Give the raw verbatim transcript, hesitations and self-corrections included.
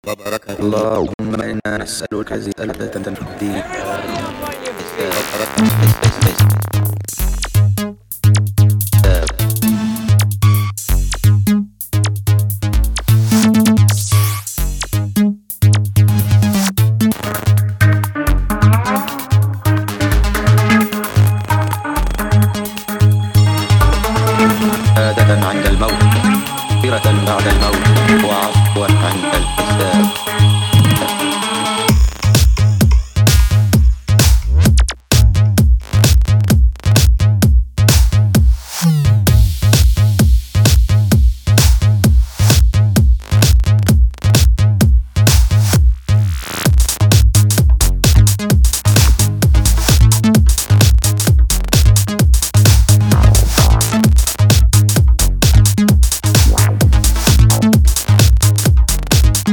وبركاته. اللهم إنا نسألك زيادة في الدين. عند الموت، مغفرة بعد الموت، وعفوا عند الحساب.